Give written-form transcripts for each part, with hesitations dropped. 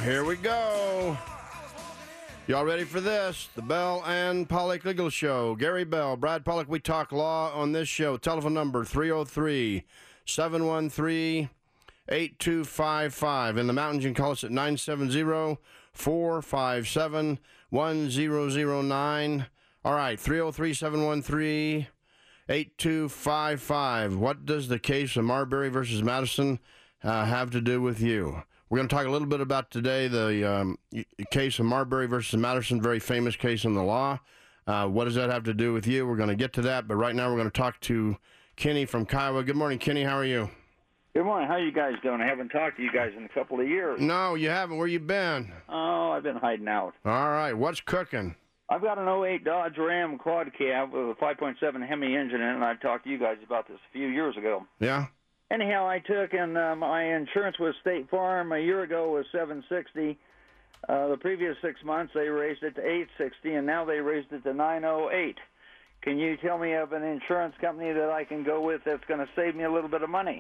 Here we go. Y'all ready for this? The Bell and Pollock Legal Show. Gary Bell, Brad Pollock, we talk law on this show. Telephone number 303-713-8255. In the mountains, you can call us at 970-457-1009. All right, 303-713-8255. What does the case of Marbury versus Madison have to do with you? We're going to talk a little bit about today the case of Marbury versus Madison, very famous case in the law. What does that have to do with you? We're going to get to that, but right now we're going to talk to Kenny from Kiowa. Good morning, Kenny. How are you? Good morning. How are you guys doing? I haven't talked to you guys in a couple of years. No, you haven't. Where you been? Oh, I've been hiding out. All right. What's cooking? I've got an '08 Dodge Ram quad cab with a 5.7 Hemi engine in it, and I talked to you guys about this a few years ago. Yeah? Anyhow, I took, and my insurance with State Farm a year ago was $760. The previous 6 months, they raised it to $860, and now they raised it to $908. Can you tell me of an insurance company that I can go with that's going to save me a little bit of money?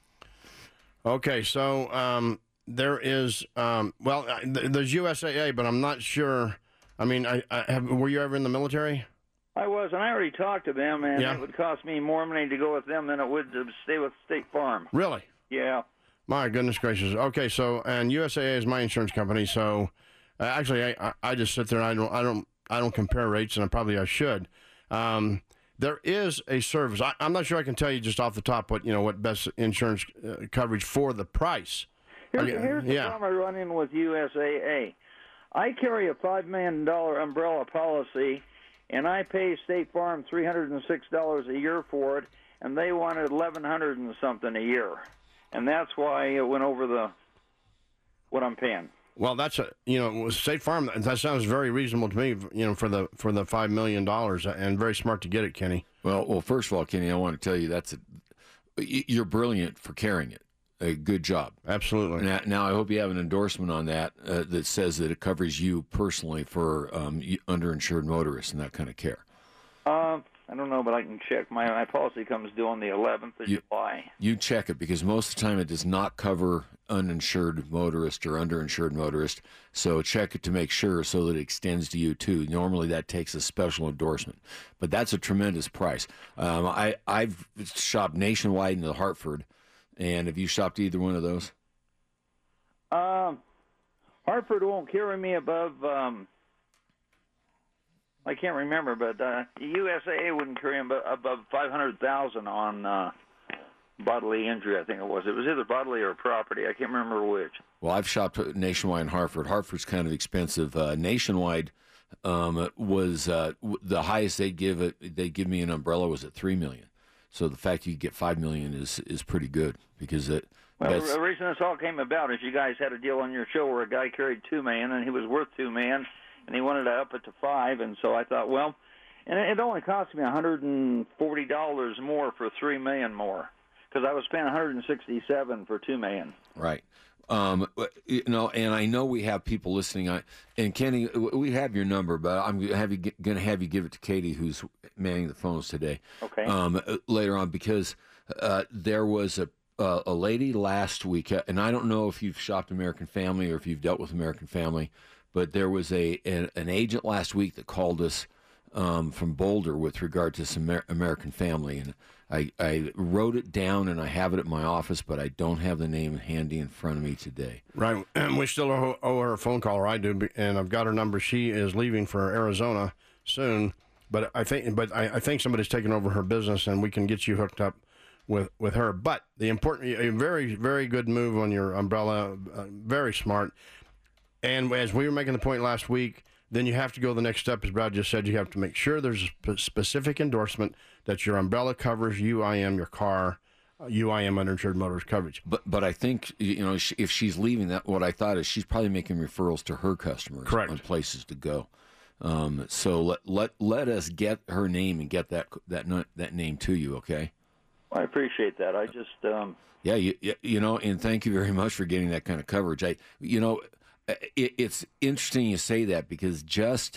Okay, so there is, there's USAA, but I'm not sure. I mean, were you ever in the military? I was, and I already talked to them, and Yeah. it would cost me more money to go with them than it would to stay with State Farm. Really? Yeah. My goodness gracious. Okay, so and USAA is my insurance company, so actually I just sit there and I don't compare rates, and I should. There is a service. I'm not sure I can tell you just off the top what best insurance coverage for the price. Here's the problem I run in with USAA. I carry a $5 million umbrella policy, and I pay State Farm $306 a year for it, and they wanted $1,100 and something a year, and that's why it went over what I'm paying. Well, that's State Farm. That sounds very reasonable to me. For the $5 million, and very smart to get it, Kenny. Well, first of all, Kenny, I want to tell you you're brilliant for carrying it. A good job. Absolutely. Now, I hope you have an endorsement on that that says that it covers you personally for underinsured motorists and that kind of care. I don't know, but I can check. My policy comes due on the 11th of July. You check it, because most of the time it does not cover uninsured motorist or underinsured motorist. So check it to make sure so that it extends to you too. Normally that takes a special endorsement, but that's a tremendous price. I've shopped nationwide into Hartford. And have you shopped either one of those? Hartford won't carry me above, I can't remember, but USAA wouldn't carry me above $500,000 on bodily injury, I think it was. It was either bodily or property. I can't remember which. Well, I've shopped nationwide in Hartford. Hartford's kind of expensive. Nationwide was the highest they'd give me an umbrella was at $3 million. So the fact you get $5 million is pretty good, because the reason this all came about is you guys had a deal on your show where a guy carried $2 million and he was worth $2 million, and he wanted to up it to $5 million, and so I thought, well, and it only cost me $140 more for $3 million more, because I was paying $167 for $2 million. Right. And I know we have people listening. And Kenny, we have your number, but I'm going to have you give it to Katie, who's manning the phones today. Okay. Later on, because there was a lady last week, and I don't know if you've shopped American Family or if you've dealt with American Family, but there was an agent last week that called us from Boulder with regard to some American Family, and I wrote it down, and I have it at my office, but I don't have the name handy in front of me today. Right. We still owe her a phone call, or I do, and I've got her number. She is leaving for Arizona soon, but I think somebody's taking over her business, and we can get you hooked up with her. But a very, very good move on your umbrella, very smart. And as we were making the point last week, then you have to go the next step, as Brad just said. You have to make sure there's a specific endorsement that your umbrella covers UIM, your car, UIM, underinsured motorist coverage. But I think, if she's leaving, that what I thought is she's probably making referrals to her customers. Correct. On places to go. So let us get her name and get that name to you, okay? I appreciate that. I just Yeah, and thank you very much for getting that kind of coverage. It's interesting you say that, because just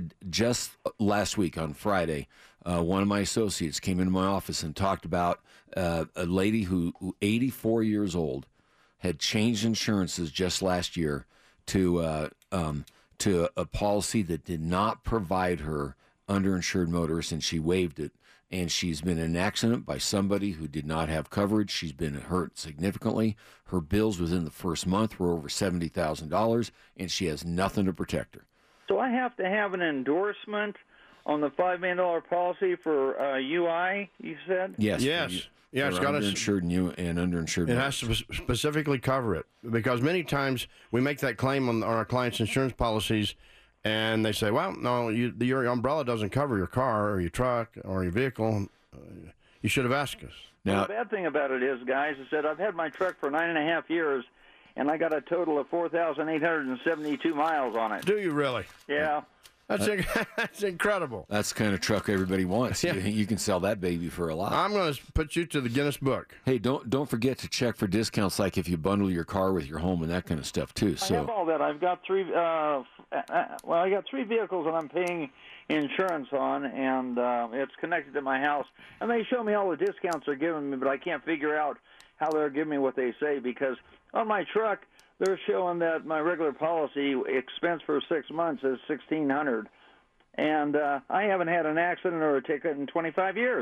last week on Friday, one of my associates came into my office and talked about a lady who 84 years old, had changed insurances just last year to a policy that did not provide her underinsured motorist, and she waived it. And she's been in an accident by somebody who did not have coverage. She's been hurt significantly. Her bills within the first month were over $70,000, and she has nothing to protect her. So I have to have an endorsement on the $5 million policy for UI, you said? Yes. Yeah, it's got underinsured and underinsured. It has to specifically cover it, because many times we make that claim on our clients' insurance policies, and they say, "Well, no, your umbrella doesn't cover your car or your truck or your vehicle. You should have asked us." Now, the bad thing about it is, guys, is that I've had my truck for 9.5 years, and I got a total of 4,872 miles on it. Do you really? Yeah. That's incredible. That's the kind of truck everybody wants. Yeah. You can sell that baby for a lot. I'm going to put you to the Guinness Book. Hey, don't forget to check for discounts, like if you bundle your car with your home and that kind of stuff too. I have all that. I've got three. I got 3 vehicles that I'm paying insurance on, and it's connected to my house. And they show me all the discounts they're giving me, but I can't figure out how they're giving me what they say, because on my truck, they're showing that my regular policy expense for 6 months is $1,600, and I haven't had an accident or a ticket in 25 years.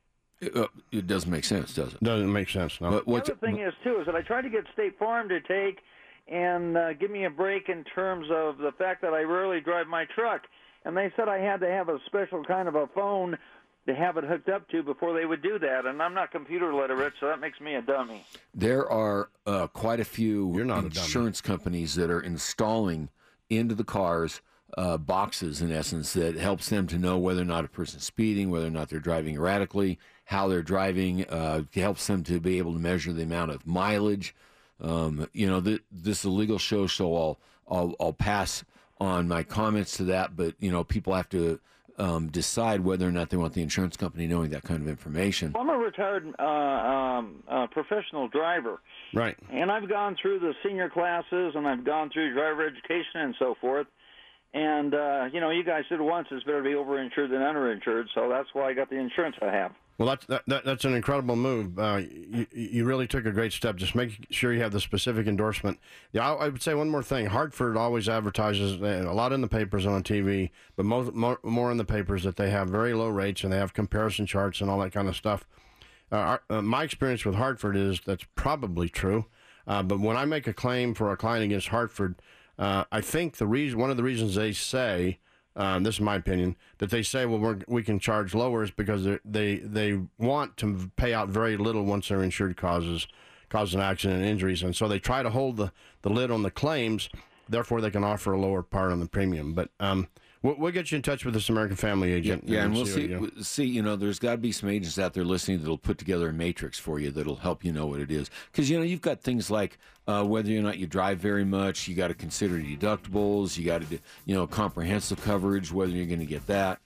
It doesn't make sense, does it? Doesn't make sense, no. The other thing is, too, is that I tried to get State Farm to take and give me a break in terms of the fact that I rarely drive my truck, and they said I had to have a special kind of a phone to have it hooked up to before they would do that, and I'm not computer literate, so that makes me a dummy. There are quite a few insurance companies that are installing into the cars boxes, in essence, that helps them to know whether or not a person's speeding, whether or not they're driving erratically, how they're driving. It helps them to be able to measure the amount of mileage. This is a legal show, so I'll pass on my comments to that, but people have to decide whether or not they want the insurance company knowing that kind of information. I'm a retired professional driver. Right. And I've gone through the senior classes, and I've gone through driver education and so forth. And, you guys said once it's better to be overinsured than underinsured, so that's why I got the insurance I have. Well, that's an incredible move. You really took a great step. Just make sure you have the specific endorsement. Yeah, I would say one more thing. Hartford always advertises a lot in the papers and on TV, but more in the papers, that they have very low rates and they have comparison charts and all that kind of stuff. My experience with Hartford is that's probably true. But when I make a claim for a client against Hartford, I think one of the reasons they say, this is my opinion, that they say, well, we can charge lower, is because they want to pay out very little once their insured causes an accident and injuries, and so they try to hold the lid on the claims. Therefore, they can offer a lower part on the premium. But we'll get you in touch with this American Family agent. Yeah, and we'll see. There's got to be some agents out there listening that'll put together a matrix for you that'll help you know what it is. Because you've got things like whether or not you drive very much, you got to consider deductibles, you got to do comprehensive coverage, whether you're going to get that,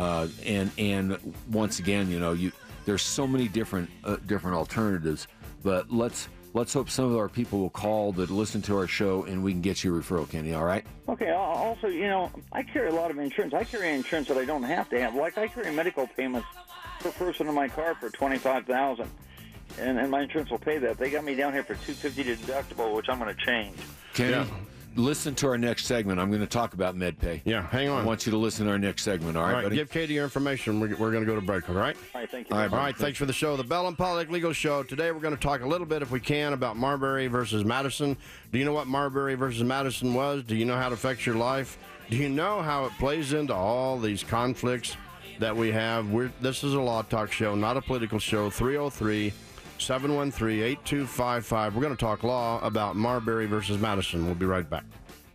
and once again, there's so many different alternatives. But let's hope some of our people will call that listen to our show, and we can get you a referral, Kenny, all right? Okay, also, I carry a lot of insurance. I carry insurance that I don't have to have. Like, I carry medical payments per person in my car for $25,000, and my insurance will pay that. They got me down here for $250 deductible, which I'm going to change. Kenny, listen to our next segment. I'm going to talk about MedPay. Yeah, hang on. I want you to listen to our next segment, all right, buddy? Give Katie your information. We're going to go to break, all right? All right, thank you. All right, thanks for the show. The Bell and Pollock Legal Show. Today we're going to talk a little bit, if we can, about Marbury versus Madison. Do you know what Marbury versus Madison was? Do you know how it affects your life? Do you know how it plays into all these conflicts that we have? This is a law talk show, not a political show. 303-713-8255. We're going to talk law about Marbury versus Madison. We'll be right back.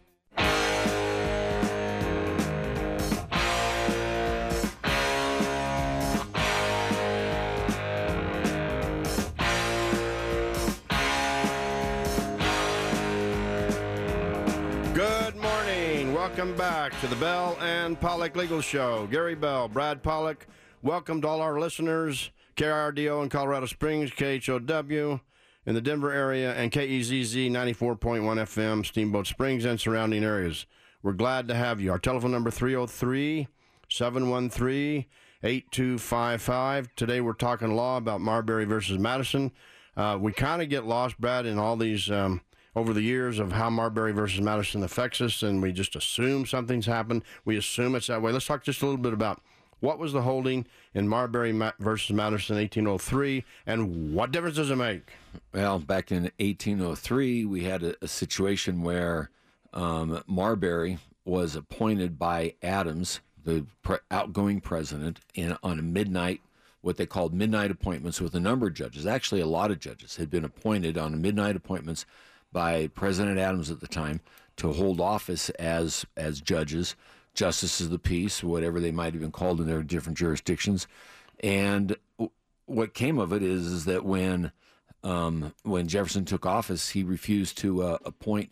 Welcome back to the Bell and Pollock Legal Show. Gary Bell, Brad Pollock. Welcome to all our listeners. KRDO in Colorado Springs, KHOW in the Denver area, and KEZZ 94.1 FM, Steamboat Springs and surrounding areas. We're glad to have you. Our telephone number 303-713-8255. Today we're talking law about Marbury versus Madison. We kind of get lost, Brad, in all these over the years of how Marbury versus Madison affects us, and we just assume something's happened. We assume it's that way. Let's talk just a little bit about what was the holding in Marbury versus Madison 1803, and what difference does it make? Well, back in 1803, we had a situation where Marbury was appointed by Adams, the outgoing president, on a midnight, what they called midnight appointments with a number of judges. Actually, a lot of judges had been appointed on midnight appointments by President Adams at the time to hold office as judges, justices of the peace, whatever they might have been called in their different jurisdictions. And what came of it is that when Jefferson took office, he refused to appoint,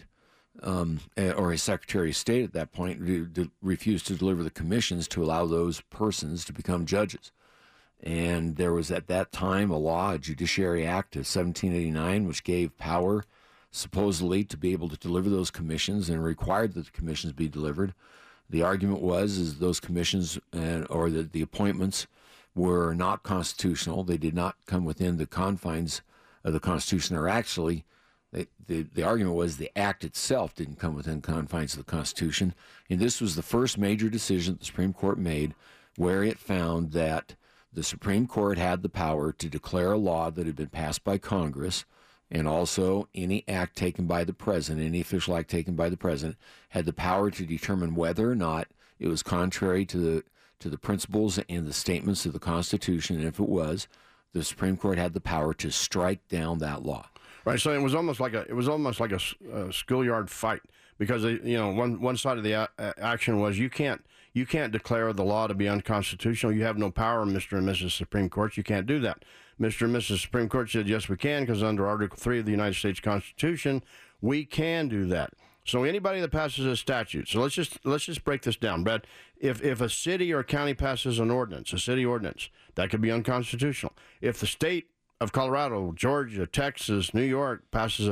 or his Secretary of State at that point refused to deliver the commissions to allow those persons to become judges. And there was at that time a law, a Judiciary Act of 1789, which gave power supposedly to be able to deliver those commissions and required that the commissions be delivered. The argument was those commissions or the appointments were not constitutional. They did not come within the confines of the Constitution, or actually the argument was the act itself didn't come within the confines of the Constitution. And this was the first major decision that the Supreme Court made where it found that the Supreme Court had the power to declare a law that had been passed by Congress, and also any act taken by the president, any official act taken by the president, had the power to determine whether or not it was contrary to the principles and the statements of the Constitution. And if it was, the Supreme Court had the power to strike down that law. Right. So it was almost like a schoolyard fight, because one side of the action was you can't declare the law to be unconstitutional. You have no power, Mr. and Mrs. Supreme Court. You can't do that. Mr. and Mrs. Supreme Court said, yes, we can, because under Article 3 of the United States Constitution, we can do that. So anybody that passes a statute, so let's just break this down, Brad. If a city or a county passes an ordinance, a city ordinance, that could be unconstitutional. If the state of Colorado, Georgia, Texas, New York passes a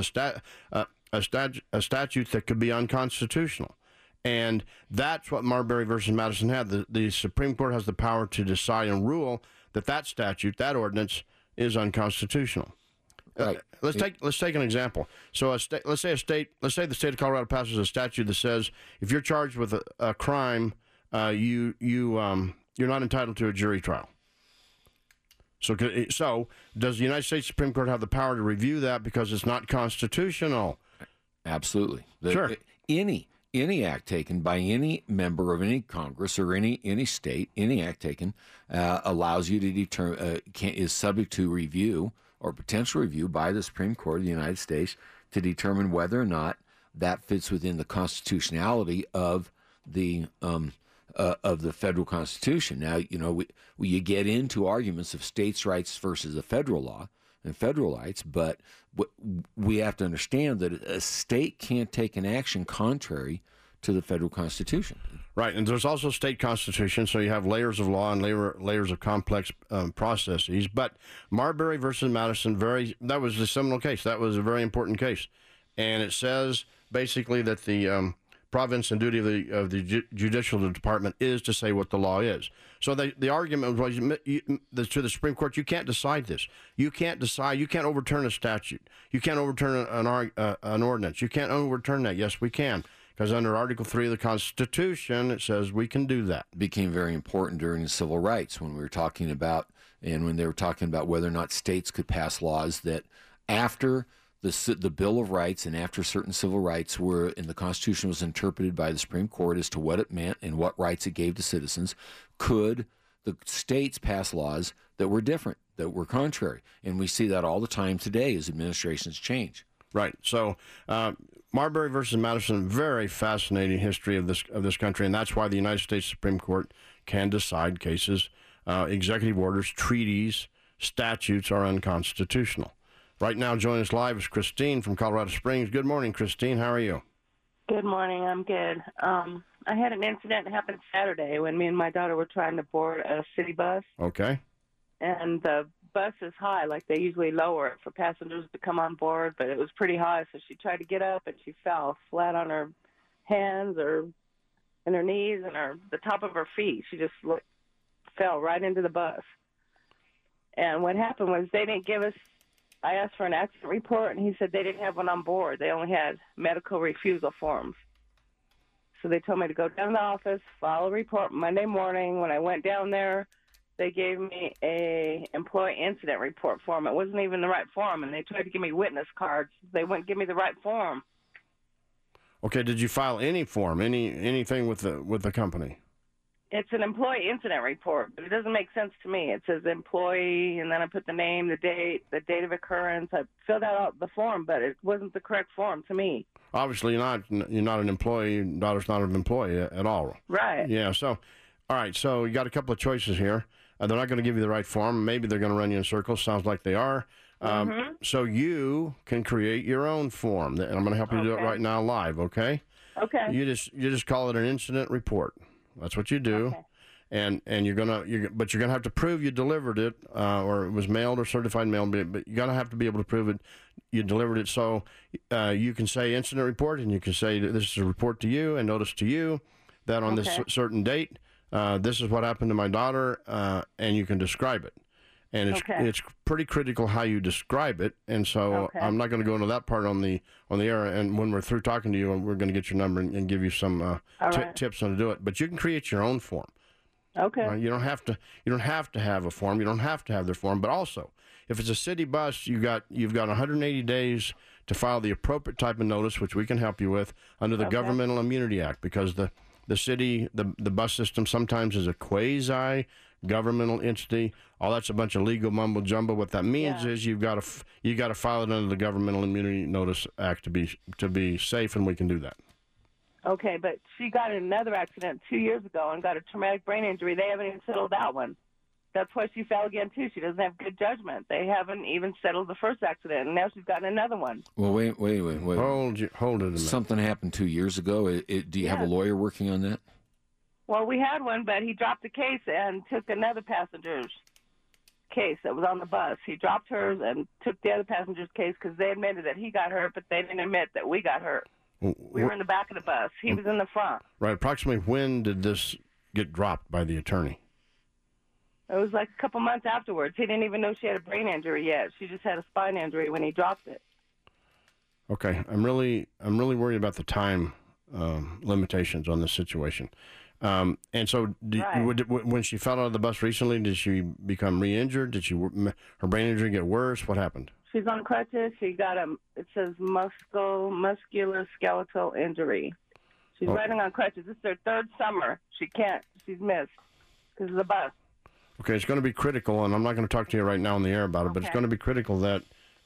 statute that could be unconstitutional. And that's what Marbury versus Madison had. The Supreme Court has the power to decide and rule that statute, that ordinance, is unconstitutional. Right. Let's take an example. So let's say the state of Colorado passes a statute that says if you're charged with a crime, you're not entitled to a jury trial. So does the United States Supreme Court have the power to review that because it's not constitutional? Absolutely. Sure. Any act taken by any member of any Congress or any state, any act taken allows you to determine is subject to review or potential review by the Supreme Court of the United States to determine whether or not that fits within the constitutionality of the federal Constitution. Now, you get into arguments of states' rights versus the federal law and federal rights, but we have to understand that a state can't take an action contrary to the federal Constitution. Right, and there's also state constitutions, so you have layers of law and layers of complex processes. But Marbury versus Madison, that was the seminal case. That was a very important case, and it says basically that the province and duty of the judicial department is to say what the law is. So the argument was to the Supreme Court, you can't decide this. You can't overturn a statute. You can't overturn an ordinance. You can't overturn that. Yes, we can. Because under Article 3 of the Constitution, it says we can do that. It became very important during the civil rights when we were talking about, and when they were talking about whether or not states could pass laws that after the Bill of Rights and after certain civil rights were, and the Constitution was interpreted by the Supreme Court as to what it meant and what rights it gave to citizens, could the states pass laws that were different, that were contrary? And we see that all the time today as administrations change. Right. So Marbury versus Madison, very fascinating history of this country, and that's why the United States Supreme Court can decide cases. Executive orders, treaties, statutes are unconstitutional. Right now, joining us live is Christine from Colorado Springs. Good morning, Christine. How are you? Good morning. I'm good. I had an incident that happened Saturday when me and my daughter were trying to board a city bus. Okay. And the bus is high, like they usually lower it for passengers to come on board, but it was pretty high, so she tried to get up and she fell flat on her hands and her knees and the top of her feet. She just fell right into the bus. And what happened was they didn't give us I asked for an accident report, and he said they didn't have one on board. They only had medical refusal forms. So they told me to go down to the office, file a report Monday morning. When I went down there, they gave me a employee incident report form. It wasn't even the right form, and they tried to give me witness cards. They wouldn't give me the right form. Okay, did you file any form, anything with the company? It's an employee incident report, but it doesn't make sense to me. It says employee, and then I put the name, the date of occurrence. I filled out the form, but it wasn't the correct form to me. Obviously, you're not an employee. Your daughter's not an employee at all. Right. Yeah. So, all right. So you got a couple of choices here. They're not going to give you the right form. Maybe they're going to run you in circles. Sounds like they are. So you can create your own form, and I'm going to help you do it right now live. Okay. Okay. You just call it an incident report. That's what you do. Okay. And you're gonna have to prove you delivered it, or it was mailed or certified mail. But you're gonna have to be able to prove it you delivered it. So you can say incident report, and you can say this is a report to you and notice to you that on this certain date, this is what happened to my daughter, and you can describe it. And it's pretty critical how you describe it. And so I'm not going to go into that part on the air. And when we're through talking to you, we're going to get your number and give you some tips on how to do it. But you can create your own form. Okay. You don't have to have a form. You don't have to have their form. But also, if it's a city bus, you've got 180 days to file the appropriate type of notice, which we can help you with under the Governmental Immunity Act, because the city, the bus system sometimes is a quasi governmental entity. All that's a bunch of legal mumbo jumbo. What that means is you got to file it under the Governmental Immunity Notice Act to be safe, and we can do that. Okay, but she got in another accident 2 years ago and got a traumatic brain injury. They haven't even settled that one. That's why she fell again too. She doesn't have good judgment. They haven't even settled the first accident, and now she's gotten another one. Well, wait. Hold it a minute. Something happened 2 years ago. Do you have a lawyer working on that? Well, we had one, but he dropped the case and took another passenger's case that was on the bus. He dropped hers and took the other passenger's case because they admitted that he got hurt, but they didn't admit that we got hurt. We were in the back of the bus. He was in the front. Right. Approximately when did this get dropped by the attorney? It was like a couple months afterwards. He didn't even know she had a brain injury yet. She just had a spine injury when he dropped it. Okay. I'm really worried about the time limitations on this situation. And so, when she fell out of the bus recently, did she become re-injured? Did her brain injury get worse? What happened? She's on crutches. She got it says musculoskeletal injury. She's riding on crutches. This is her third summer. She's missed because of the bus. Okay, it's going to be critical, and I'm not going to talk to you right now on the air about it, but it's going to be critical that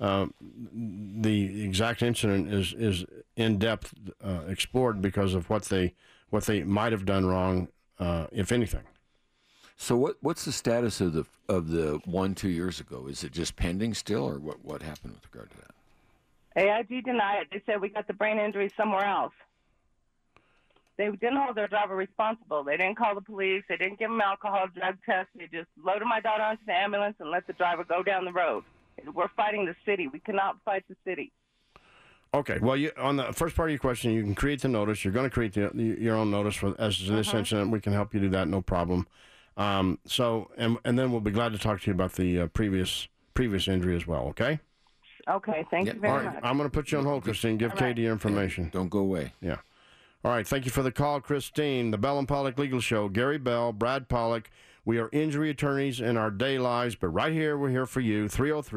the exact incident is in depth explored because of what they might have done wrong, if anything. So what's the status of the 1 2 years ago? Is it just pending still, or what happened with regard to that? AIG denied it. They said we got the brain injury somewhere else. They didn't hold their driver responsible. They didn't call the police. They didn't give him alcohol drug tests. They just loaded my daughter onto the ambulance and let the driver go down the road. We're fighting the city. We cannot fight the city. Okay. Well, on the first part of your question, you can create the notice. You're going to create your own notice as to this incident. We can help you do that, no problem. So then we'll be glad to talk to you about the previous injury as well. Okay. Okay. Thank you very much. I'm going to put you on hold, Christine. Give Katie your information. Don't go away. Yeah. All right. Thank you for the call, Christine. The Bell and Pollock Legal Show. Gary Bell, Brad Pollock. We are injury attorneys in our day lives, but right here, we're here for you.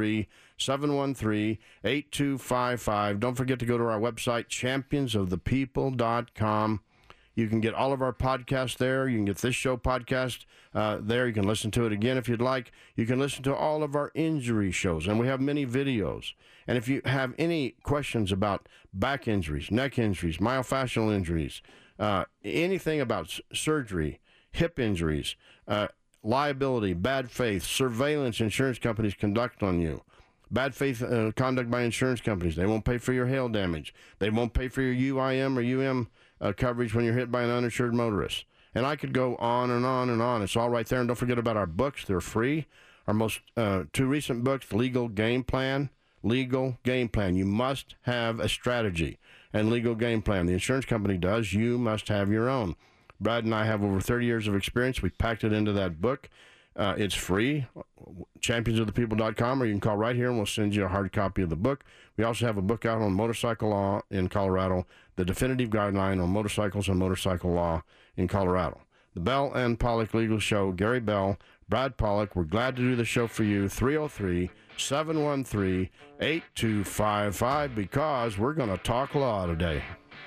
303-713-8255. Don't forget to go to our website, championsofthepeople.com. You can get all of our podcasts there. You can get this show podcast there. You can listen to it again if you'd like. You can listen to all of our injury shows, and we have many videos. And if you have any questions about back injuries, neck injuries, myofascial injuries, anything about surgery, hip injuries, liability, bad faith, surveillance insurance companies conduct on you, bad faith conduct by insurance companies. They won't pay for your hail damage. They won't pay for your UIM or UM coverage when you're hit by an uninsured motorist. And I could go on and on and on. It's all right there. And don't forget about our books. They're free. Our most two recent books, Legal Game Plan. Legal Game Plan. You must have a strategy and legal game plan. The insurance company does. You must have your own. Brad and I have over 30 years of experience. We packed it into that book. It's free, championsofthepeople.com, or you can call right here and we'll send you a hard copy of the book. We also have a book out on motorcycle law in Colorado, the definitive guideline on motorcycles and motorcycle law in Colorado. The Bell and Pollock Legal Show, Gary Bell, Brad Pollock, we're glad to do the show for you, 303-713-8255, because we're going to talk law today.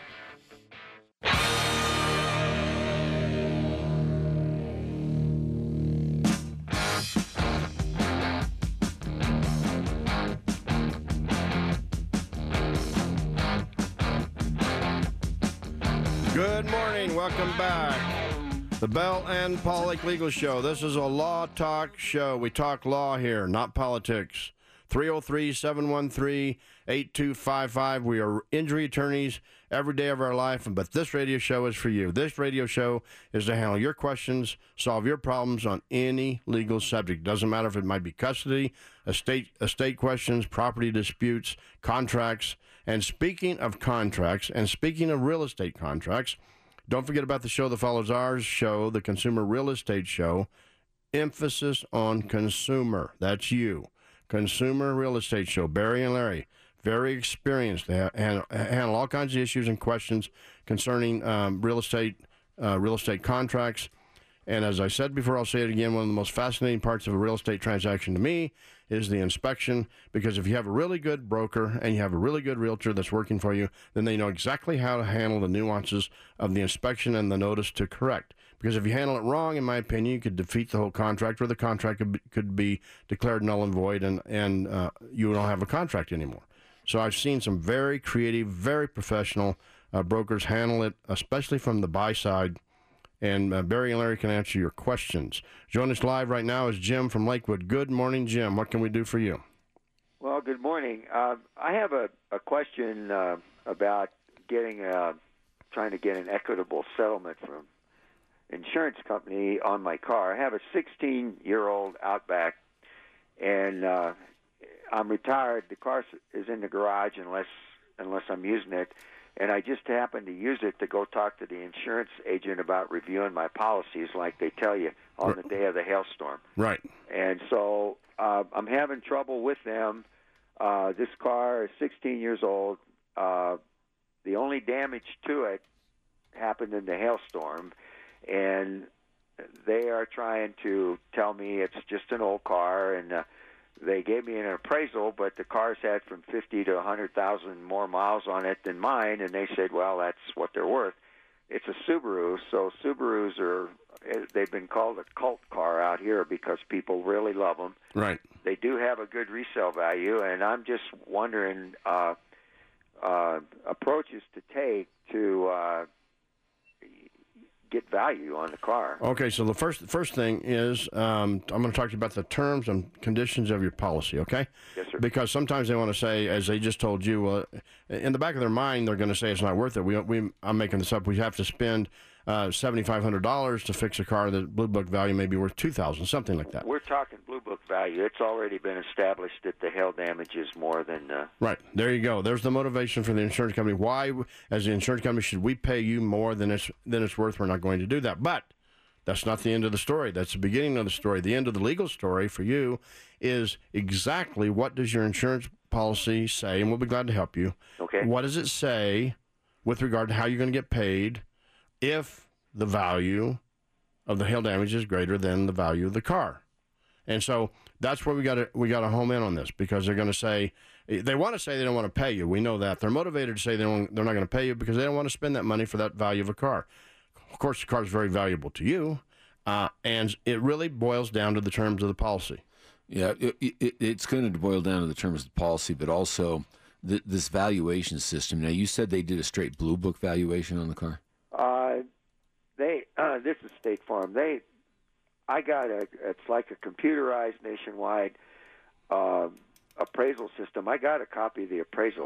Good morning. Welcome back. The Bell and Pollock Legal Show. This is a law talk show. We talk law here, not politics. 303-713-8255. We are injury attorneys every day of our life, but this radio show is for you. This radio show is to handle your questions, solve your problems on any legal subject. Doesn't matter if it might be custody, estate questions, property disputes, contracts. And speaking of contracts, and speaking of real estate contracts, don't forget about the show that follows ours show, the Consumer Real Estate Show. Emphasis on consumer. That's you. Consumer Real Estate Show. Barry and Larry, very experienced. They handle all kinds of issues and questions concerning real estate contracts. And as I said before, I'll say it again, one of the most fascinating parts of a real estate transaction to me is the inspection, because if you have a really good broker and you have a really good realtor that's working for you, then they know exactly how to handle the nuances of the inspection and the notice to correct. Because if you handle it wrong, in my opinion, you could defeat the whole contract, or the contract could be declared null and void, and you don't have a contract anymore. So I've seen some very creative, very professional brokers handle it, especially from the buy side. And Barry and Larry can answer your questions. Joining us live right now is Jim from Lakewood. Good morning, Jim. What can we do for you? Well, good morning. I have a question about trying to get an equitable settlement from insurance company on my car. I have a 16-year-old Outback, and I'm retired. The car is in the garage unless I'm using it. And I just happened to use it to go talk to the insurance agent about reviewing my policies like they tell you on the day of the hailstorm. Right. And so I'm having trouble with them. This car is 16 years old. The only damage to it happened in the hailstorm. And they are trying to tell me it's just an old car, and they gave me an appraisal, but the car's had from 50 to 100,000 more miles on it than mine, and they said, well, that's what they're worth. It's a Subaru, so Subarus they've been called a cult car out here because people really love them. Right. They do have a good resale value, and I'm just wondering approaches to take to get value on the car. Okay, so the first thing is I'm going to talk to you about the terms and conditions of your policy, okay? Yes, sir. Because sometimes they want to say, as they just told you, in the back of their mind, they're going to say it's not worth it. I'm making this up. We have to spend $7,500 to fix a car that Blue Book value may be worth $2,000, something like that. We're talking Blue Book value. It's already been established that the hail damage is more than... Right. There you go. There's the motivation for the insurance company. Why, as the insurance company, should we pay you more than it's worth? We're not going to do that. But that's not the end of the story. That's the beginning of the story. The end of the legal story for you is exactly what does your insurance policy say, and we'll be glad to help you. Okay. What does it say with regard to how you're going to get paid if the value of the hail damage is greater than the value of the car? And so that's where we got to home in on this, because they're going to say, they want to say they don't want to pay you. We know that. They're motivated to say they're not going to pay you because they don't want to spend that money for that value of a car. Of course, the car is very valuable to you, and it really boils down to the terms of the policy. Yeah, it's going to boil down to the terms of the policy, but also this valuation system. Now, you said they did a straight Blue Book valuation on the car? This is State Farm. I got it's like a computerized nationwide appraisal system. I got a copy of the appraisal.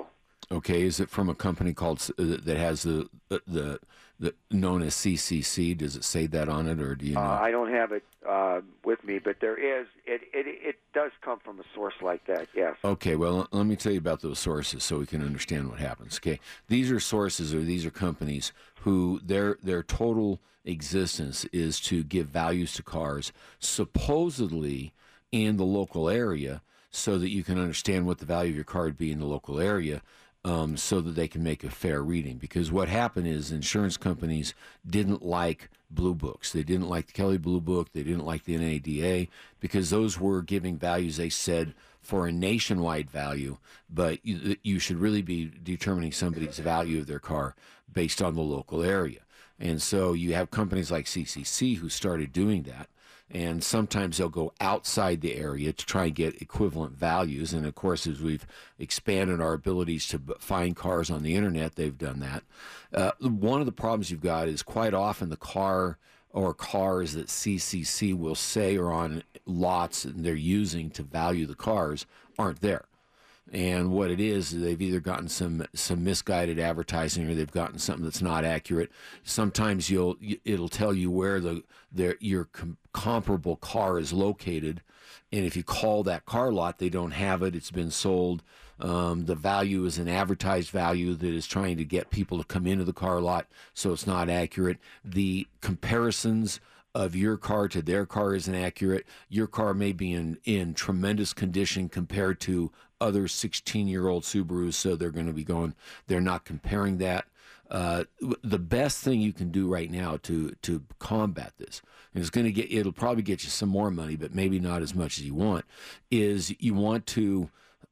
Okay, is it from a company called that has the known as CCC? Does it say that on it, or do you know? I don't have it with me, but there is. It does come from a source like that. Yes. Okay, well, let me tell you about those sources so we can understand what happens. Okay, these are sources, or these are companies who their total existence is to give values to cars, supposedly in the local area, so that you can understand what the value of your car would be in the local area. So that they can make a fair reading. Because what happened is insurance companies didn't like Blue Books. They didn't like the Kelley Blue Book. They didn't like the NADA because those were giving values, they said, for a nationwide value, but you should really be determining somebody's value of their car based on the local area. And so you have companies like CCC who started doing that. And sometimes they'll go outside the area to try and get equivalent values. And, of course, as we've expanded our abilities to find cars on the Internet, they've done that. One of the problems you've got is quite often the car or cars that CCC will say are on lots and they're using to value the cars aren't there. And what it is, they've either gotten some misguided advertising, or they've gotten something that's not accurate. Sometimes it'll tell you where your comparable car is located, and if you call that car lot, they don't have it. It's been sold. The value is an advertised value that is trying to get people to come into the car lot, so it's not accurate. The comparisons of your car to their car isn't accurate. Your car may be in tremendous condition compared to other 16-year-old Subarus, so they're going to be they're not comparing that. The best thing you can do right now to combat this, and it'll probably get you some more money, but maybe not as much as you want, is you want to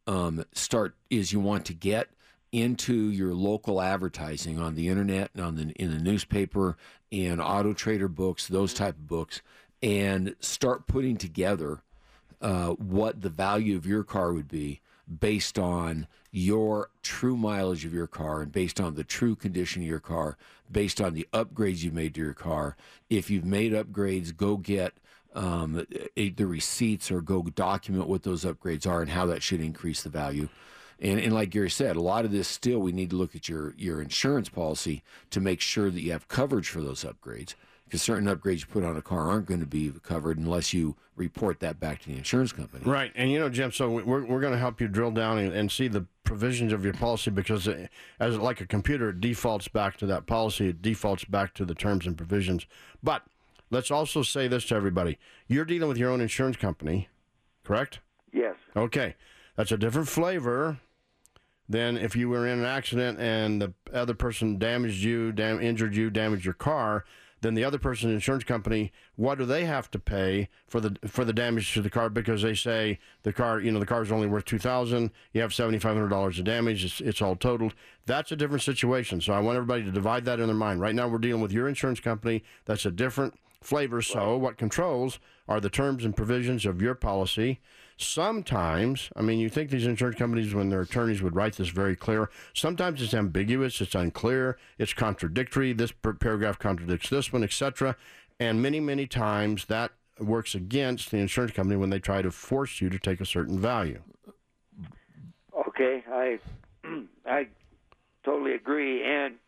get into your local advertising on the Internet and in the newspaper, in Auto Trader books, those type of books, and start putting together what the value of your car would be based on your true mileage of your car and based on the true condition of your car, based on the upgrades you made to your car. If you've made upgrades, go get the receipts or go document what those upgrades are and how that should increase the value. And like Gary said, a lot of this still, we need to look at your insurance policy to make sure that you have coverage for those upgrades, because certain upgrades you put on a car aren't going to be covered unless you report that back to the insurance company. Right. And, Jim, so we're going to help you drill down and see the provisions of your policy, because as like a computer, it defaults back to that policy. It defaults back to the terms and provisions. But let's also say this to everybody. You're dealing with your own insurance company, correct? Yes. Okay. That's a different flavor than if you were in an accident and the other person damaged you, injured you, damaged your car. Then the other person's insurance company, what do they have to pay for the damage to the car? Because they say the car is only worth $2,000. You have $7,500 of damage. It's all totaled. That's a different situation. So I want everybody to divide that in their mind. Right now we're dealing with your insurance company. That's a different flavor. So what controls are the terms and provisions of your policy. Sometimes, you think these insurance companies, when their attorneys would write this very clear, sometimes it's ambiguous, it's unclear, it's contradictory, this paragraph contradicts this one, etc. And many, many times that works against the insurance company when they try to force you to take a certain value. Okay, I totally agree. And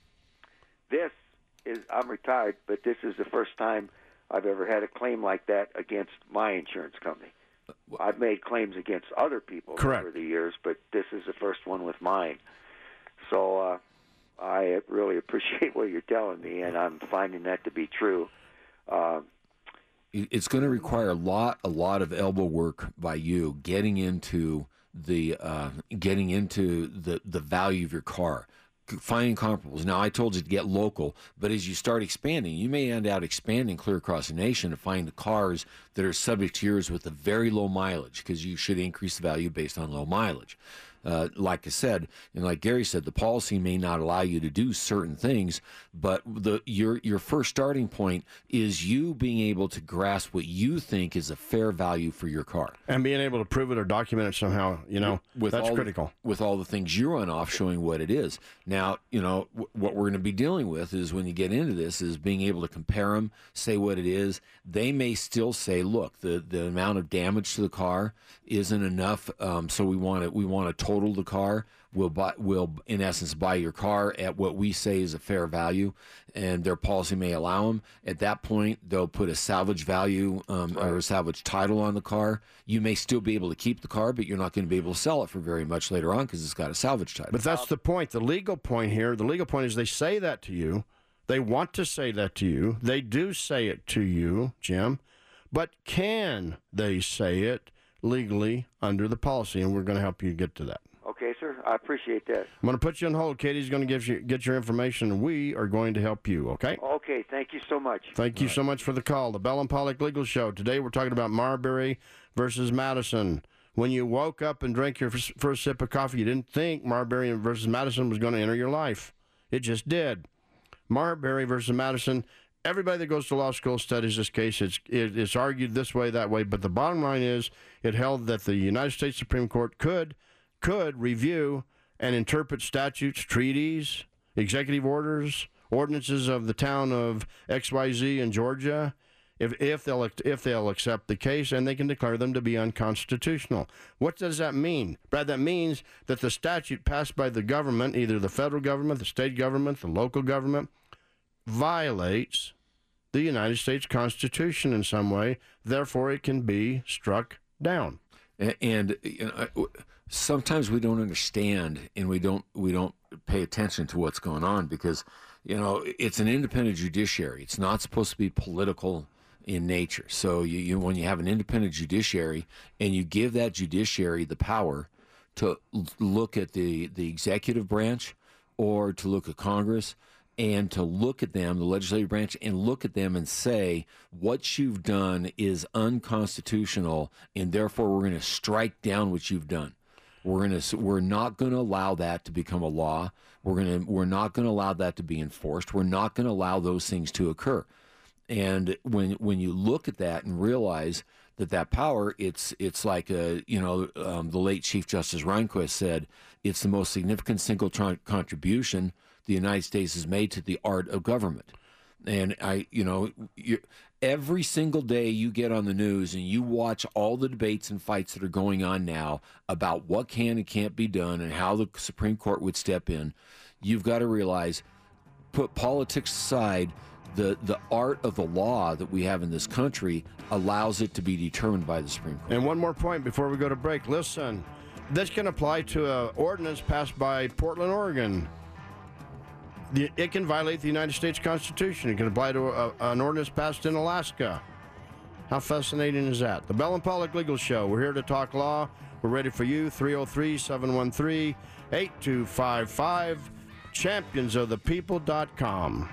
I'm retired, but this is the first time I've ever had a claim like that against my insurance company. I've made claims against other people over the years, but this is the first one with mine. So I really appreciate what you're telling me, and I'm finding that to be true. It's going to require a lot of elbow work by you getting into the value of your car. Finding comparables. Now, I told you to get local, but as you start expanding, you may end out expanding clear across the nation to find the cars that are subject to yours with a very low mileage, because you should increase the value based on low mileage. Like I said, and like Gary said, the policy may not allow you to do certain things, but your first starting point is you being able to grasp what you think is a fair value for your car. And being able to prove it or document it somehow, that's critical. With all the things you run off showing what it is. Now, what we're going to be dealing with is, when you get into this, is being able to compare them, say what it is. They may still say, look, the amount of damage to the car isn't enough, so we want to total the car will in essence buy your car at what we say is a fair value, and their policy may allow them. At that point, they'll put a salvage value or a salvage title on the car. You may still be able to keep the car, but you're not going to be able to sell it for very much later on because it's got a salvage title. But that's the point. The legal point here, the legal point is they say that to you. They want to say that to you. They do say it to you, Jim. But can they say it legally under the policy? And we're going to help you get to that. Okay, sir. I appreciate that. I'm going to put you on hold. Katie's going to get your information, and we are going to help you, okay? Okay, thank you so much. Thank you so much for the call. The Bell and Pollock Legal Show. Today we're talking about Marbury versus Madison. When you woke up and drank your first sip of coffee, you didn't think Marbury versus Madison was going to enter your life. It just did. Marbury versus Madison. Everybody that goes to law school studies this case. It's argued this way, that way, but the bottom line is it held that the United States Supreme Court could review and interpret statutes, treaties, executive orders, ordinances of the town of XYZ in Georgia, if they'll accept the case, and they can declare them to be unconstitutional. What does that mean, Brad? That means that the statute passed by the government, either the federal government, the state government, the local government, violates the United States Constitution in some way. Therefore, it can be struck down. And sometimes we don't understand, and we don't pay attention to what's going on because it's an independent judiciary. It's not supposed to be political in nature. So when you have an independent judiciary and you give that judiciary the power to look at the executive branch or to look at Congress and to look at them, the legislative branch, and look at them and say, what you've done is unconstitutional, and therefore we're going to strike down what you've done. We're not going to allow that to become a law. We're not going to allow that to be enforced. We're not going to allow those things to occur. And when you look at that and realize that power, it's like the late Chief Justice Rehnquist said, it's the most significant single contribution the United States has made to the art of government. And every single day you get on the news and you watch all the debates and fights that are going on now about what can and can't be done and how the Supreme Court would step in, you've got to realize, put politics aside, the art of the law that we have in this country allows it to be determined by the Supreme Court. And one more point before we go to break. Listen, this can apply to an ordinance passed by Portland, Oregon. It can violate the United States Constitution. It can apply to an ordinance passed in Alaska. How fascinating is that? The Bell and Pollock Legal Show. We're here to talk law. We're ready for you. 303-713-8255. championsofthepeople.com.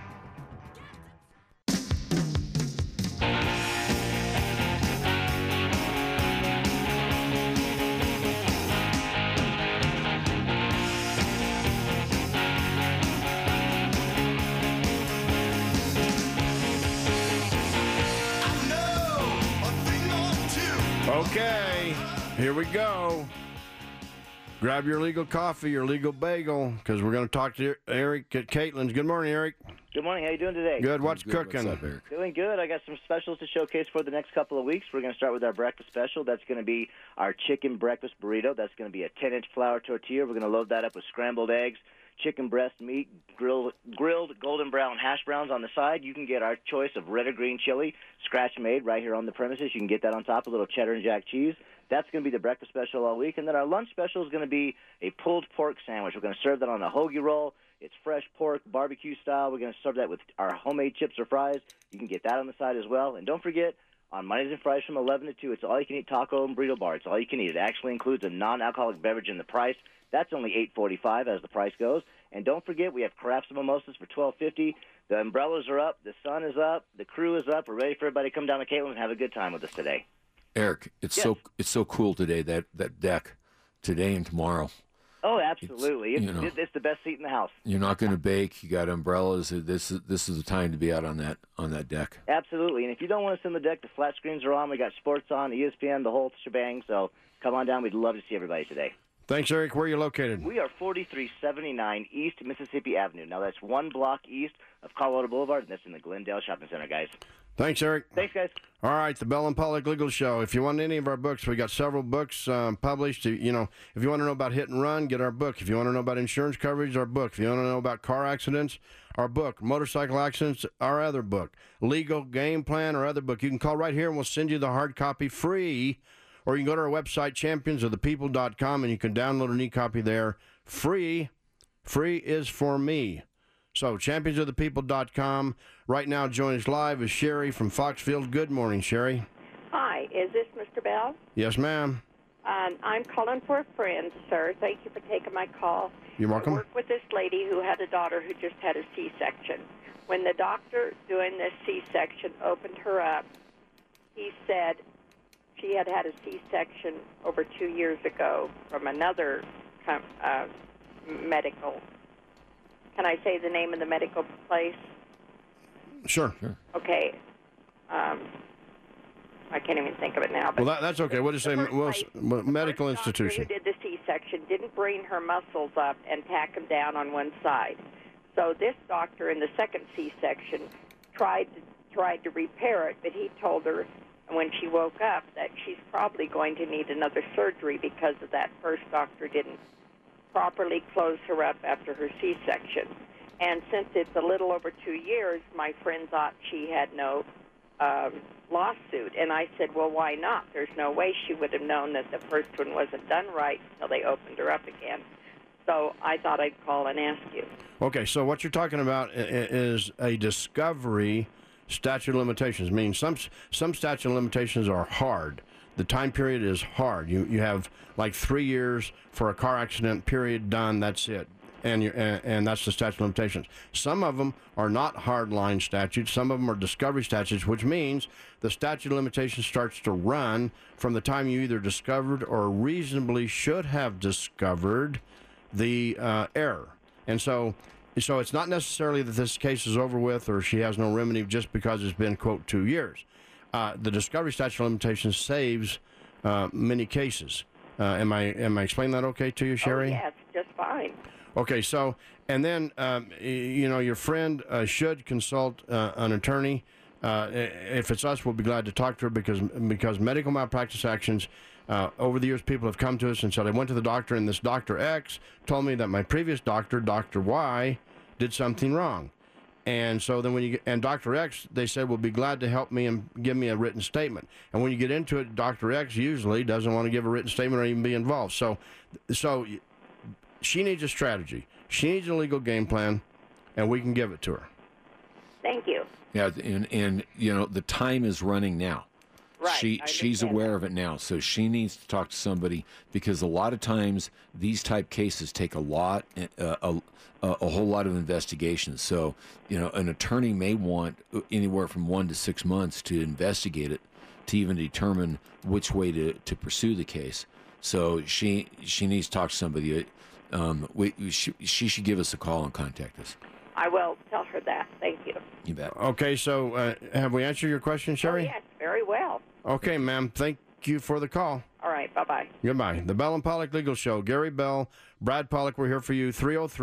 Okay, here we go. Grab your legal coffee, your legal bagel, because we're going to talk to Eric at Caitlin's. Good morning, Eric. Good morning. How you doing today? Good. What's cooking? What's up, Eric? Doing good. I got some specials to showcase for the next couple of weeks. We're going to start with our breakfast special. That's going to be our chicken breakfast burrito. That's going to be a 10-inch flour tortilla. We're going to load that up with scrambled eggs, chicken breast meat, grilled golden brown hash browns on the side. You can get our choice of red or green chili, scratch-made, right here on the premises. You can get that on top, a little cheddar and jack cheese. That's going to be the breakfast special all week. And then our lunch special is going to be a pulled pork sandwich. We're going to serve that on a hoagie roll. It's fresh pork, barbecue style. We're going to serve that with our homemade chips or fries. You can get that on the side as well. And don't forget, on Mondays and Fridays from 11 to 2, it's all-you-can-eat taco and burrito bar. It's all you can eat. It actually includes a non-alcoholic beverage in the price. That's only $8.45 as the price goes. And don't forget, we have crafts and mimosas for $12.50. The umbrellas are up. The sun is up. The crew is up. We're ready for everybody to come down to Caitlin's and have a good time with us today. Eric, it's so cool today, that deck, today and tomorrow. Oh, absolutely. It's the best seat in the house. You're not going to bake. You got umbrellas. This is the time to be out on that deck. Absolutely. And if you don't want us on the deck, the flat screens are on. We got sports on, ESPN, the whole shebang. So come on down. We'd love to see everybody today. Thanks, Eric. Where are you located? We are 4379 East Mississippi Avenue. Now, that's one block east of Colorado Boulevard, and that's in the Glendale Shopping Center, guys. Thanks, Eric. Thanks, guys. All right, the Bell and Pollock Legal Show. If you want any of our books, we got several books published. You know, if you want to know about hit and run, get our book. If you want to know about insurance coverage, our book. If you want to know about car accidents, our book. Motorcycle accidents, our other book. Legal game plan, our other book. You can call right here and we'll send you the hard copy free. Or you can go to our website, championsofthepeople.com, and you can download an e-copy there. Free. Free is for me. So, championsofthepeople.com. Right now, joining us live is Sherry from Foxfield. Good morning, Sherry. Hi, is this Mr. Bell? Yes, ma'am. I'm calling for a friend, sir. Thank you for taking my call. You're welcome. I work with this lady who had a daughter who just had a C-section. When the doctor doing this C-section opened her up, he said she had had a C-section over 2 years ago from another medical. Can I say the name of the medical place? Sure. Okay. I can't even think of it now. But well, that's okay. We'll just say medical institution. The doctor who did the C-section didn't bring her muscles up and tack them down on one side. So this doctor in the second C-section tried to repair it, but he told her when she woke up that she's probably going to need another surgery because of that first doctor didn't properly close her up after her C-section. And since it's a little over 2 years, my friend thought she had no lawsuit. And I said, well, why not? There's no way she would have known that the first one wasn't done right until they opened her up again. So I thought I'd call and ask you. Okay, so what you're talking about is a discovery statute of limitations. Meaning some statute of limitations are hard. The time period is hard. You have like 3 years for a car accident, period, done, that's it. And that's the statute of limitations. Some of them are not hard-line statutes. Some of them are discovery statutes, which means the statute of limitations starts to run from the time you either discovered or reasonably should have discovered the error. And so it's not necessarily that this case is over with or she has no remedy just because it's been, quote, 2 years. The discovery statute of limitations saves many cases. Am I explaining that okay to you, Sherry? Oh, yes, just fine. Okay, so, and then, your friend should consult an attorney. If it's us, we'll be glad to talk to her because medical malpractice actions, over the years, people have come to us and said, I went to the doctor and this Dr. X told me that my previous doctor, Dr. Y, did something wrong. And so then and Dr. X, they said, will be glad to help me and give me a written statement. And when you get into it, Dr. X usually doesn't want to give a written statement or even be involved. So she needs a strategy. She needs a legal game plan, and we can give it to her. Thank you. Yeah, and the time is running now. Right. She's aware of it now, so she needs to talk to somebody because a lot of times these type cases take a whole lot of investigation. So an attorney may want anywhere from 1 to 6 months to investigate it to even determine which way to pursue the case. So she needs to talk to somebody. She should give us a call and contact us. I will tell her that. Thank you. You bet. Okay, so have we answered your question, Sherry? Oh, yes, very well. Okay, ma'am. Thank you for the call. All right, bye-bye. Goodbye. The Bell and Pollock Legal Show. Gary Bell, Brad Pollock, we're here for you.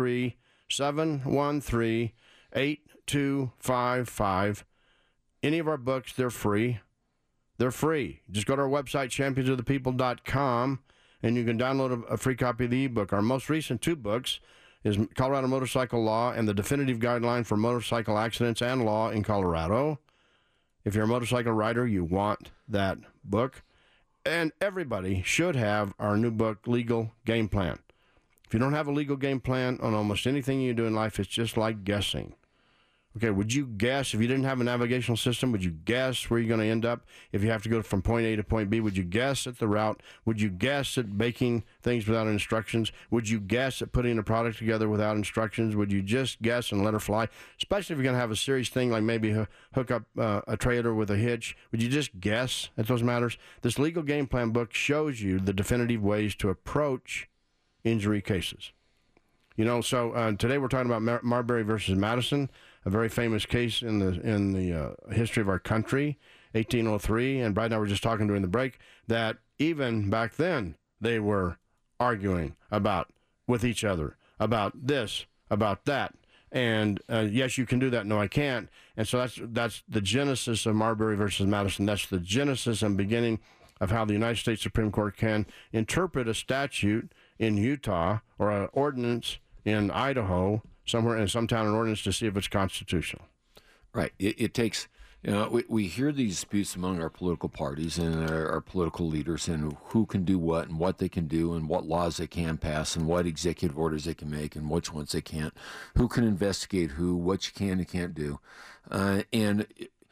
303-713-8255. Any of our books, they're free. They're free. Just go to our website, championsofthepeople.com, and you can download a free copy of the ebook. Our most recent 2 books is Colorado Motorcycle Law and the Definitive Guideline for Motorcycle Accidents and Law in Colorado. If you're a motorcycle rider, you want that book. And everybody should have our new book, Legal Game Plan. If you don't have a legal game plan on almost anything you do in life, it's just like guessing. Okay, would you guess, if you didn't have a navigational system, would you guess where you're going to end up? If you have to go from point A to point B, would you guess at the route? Would you guess at baking things without instructions? Would you guess at putting a product together without instructions? Would you just guess and let her fly? Especially if you're going to have a serious thing like maybe hook up a trailer with a hitch. Would you just guess at those matters? This legal game plan book shows you the definitive ways to approach injury cases. So today we're talking about Marbury versus Madison, a very famous case in the history of our country, 1803. And Brad and I were just talking during the break that even back then they were arguing with each other about this, about that. And yes, you can do that. No, I can't. And so that's the genesis of Marbury versus Madison. That's the genesis and beginning of how the United States Supreme Court can interpret a statute in Utah or an ordinance in Idaho, somewhere in some town, an ordinance to see if it's constitutional. Right. It takes, we hear these disputes among our political parties and our political leaders and who can do what and what they can do and what laws they can pass and what executive orders they can make and which ones they can't, who can investigate who, what you can and can't do. And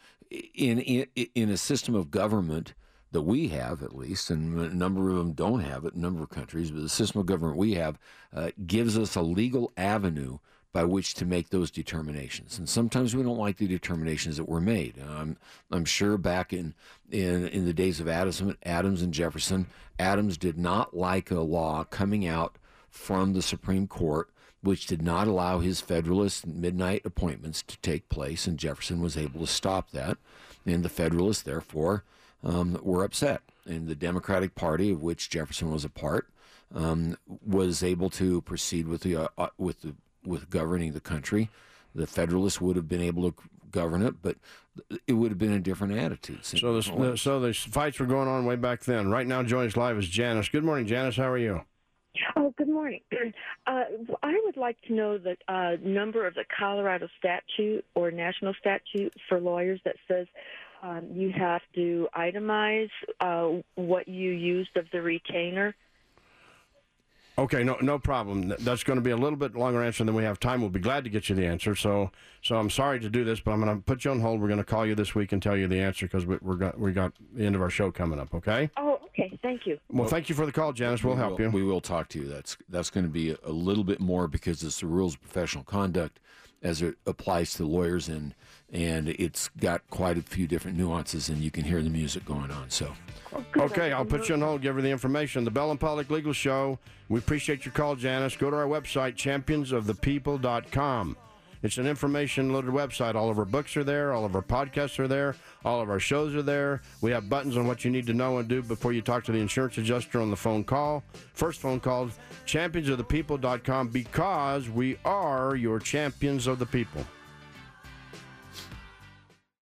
in a system of government that we have, at least, and a number of them don't have it, a number of countries, but the system of government we have gives us a legal avenue by which to make those determinations. And sometimes we don't like the determinations that were made. I'm sure back in the days of Adams and Jefferson, Adams did not like a law coming out from the Supreme Court which did not allow his Federalist midnight appointments to take place, and Jefferson was able to stop that. And the Federalists, therefore, were upset. And the Democratic Party, of which Jefferson was a part, was able to proceed with governing the country. The Federalists would have been able to govern it, but it would have been a different attitude. So the fights were going on way back then. Right now, joining us live is Janice. Good morning, Janice. How are you? Oh, good morning. I would like to know the number of the Colorado statute or national statute for lawyers that says you have to itemize what you used of the retainer. Okay, no problem. That's going to be a little bit longer answer than we have time. We'll be glad to get you the answer. So I'm sorry to do this, but I'm going to put you on hold. We're going to call you this week and tell you the answer because we got the end of our show coming up. Okay? Oh, okay. Thank you. Well, thank you for the call, Janice. We'll help you. We will talk to you. That's going to be a little bit more because it's the rules of professional conduct as it applies to lawyers, and it's got quite a few different nuances, and you can hear the music going on. So. Okay, I'll put you on hold, give her the information. The Bell and Pollock Legal Show. We appreciate your call, Janice. Go to our website, championsofthepeople.com. It's an information-loaded website. All of our books are there. All of our podcasts are there. All of our shows are there. We have buttons on what you need to know and do before you talk to the insurance adjuster on the phone call. First phone call, championsofthepeople.com, because we are your champions of the people.